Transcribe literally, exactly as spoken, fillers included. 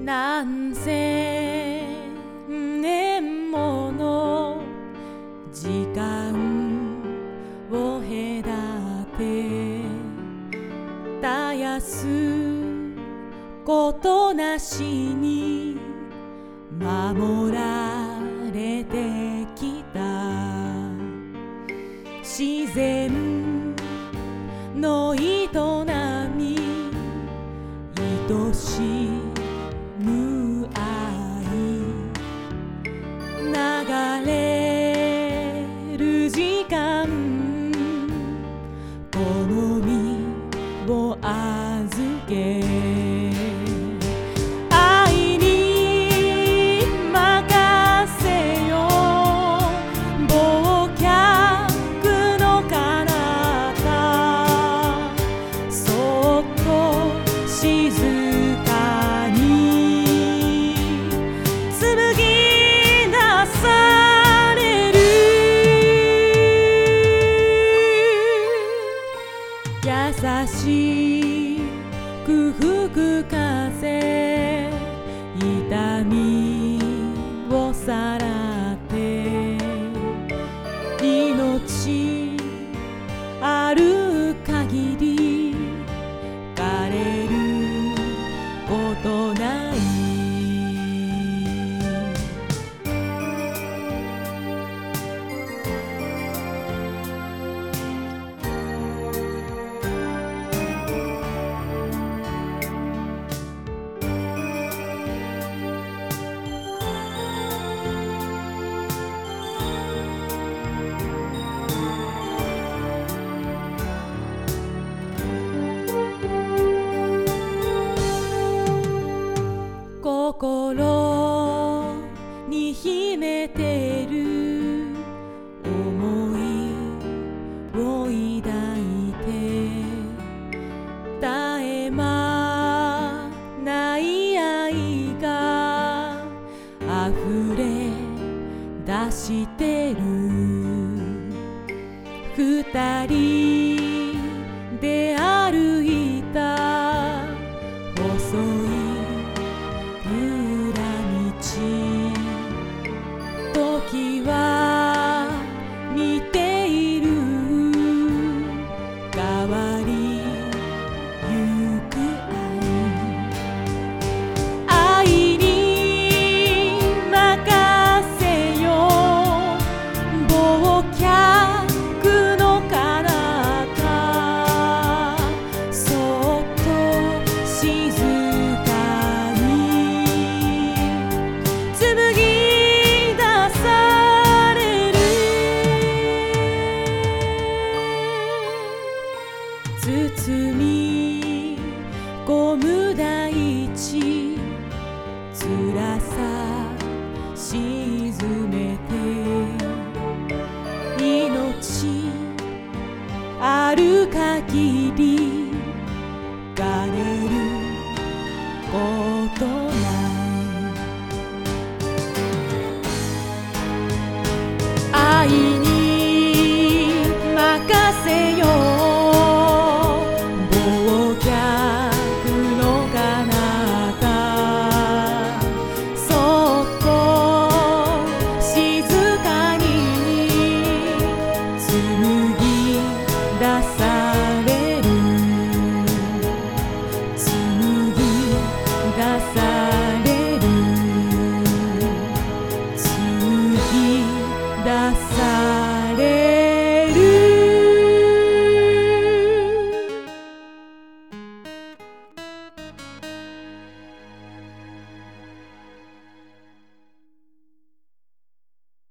何千年もの時間を隔て絶やすことなしに守られてきた自然の営み愛しむ愛流れる時間この身を預け愛に任せよ忘却の彼方そっと静かに紡ぎ出される優しく吹く風痛みをさらって命ある限り枯れることない心に秘めてる想いを抱いて絶え間ない愛が溢れ出してる二人で歩いた細い時は似ている変わりゆく愛愛に任せよ忘却の彼方そっと静かに紡ぎ包み込む大地辛さ沈めて命ある限り